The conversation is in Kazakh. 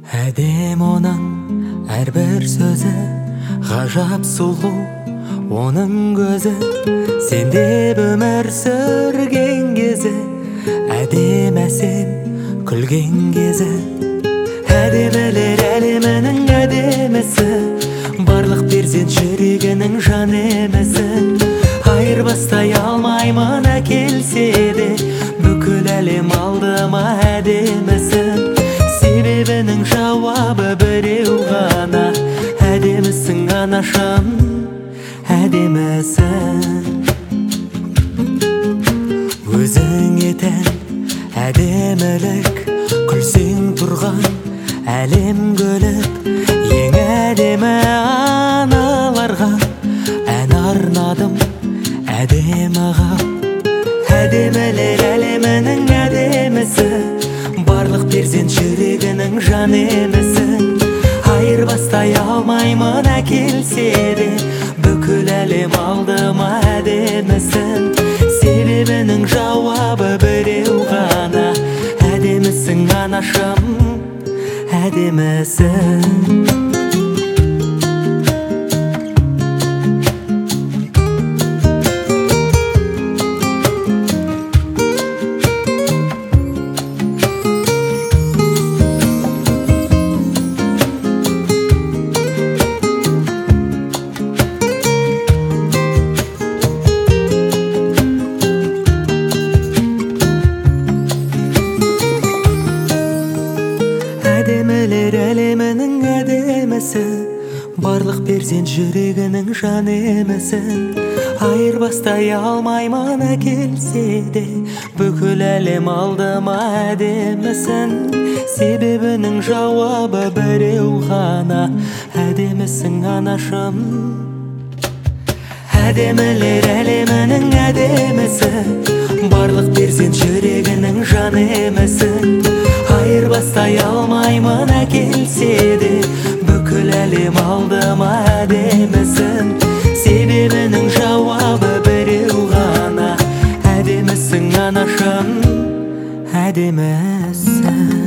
Әдем оның әрбір сөзі ғажап сұлу, оның көзі сен деп өмір сүрген кезі, әдем әсем күлген кезі. Әдемілер әлемінің әдемісі, барлық перзент жүрегінің жан емесі. Айырбастай алмаймын әкелсе де, бүкіл әлем алдыма әдемісің. Себебінің жауабы біреу ғана, әдемісің анашым, әдемісің. Өзіңе тән әдемілік, күлсең тұрған әлем гүліп. Ең әдемі аналарға ән арнадым әдемі ғап. Әдемілер әлемінің әдемісі, барлық перзент жүрегінің жан емесі. Айырбастай алмаймын әкелсе де, бүкіл әлем алдыма әдемісің. Себебінің жауабы біреу ғана, әдемісің анашым, әдемісің. Әдемілер әлемінің әдемісі, барлық перзент жүрегінің жан емесін. Айырбастай алмаймын әкелсе де, бүкіл әлем алдыма әдемісің. Себебінің жауабы біреу ғана, әдемісің анашым. Әдемілер әлемінің әдемісі, барлық перзент жүрегінің жан емесін. Айырбастай алмаймын әкелсе де, бүкіл әлем алдыма әдемісің. Себебінің жауабы біреу ғана, әдемісің анашым, әдемісің.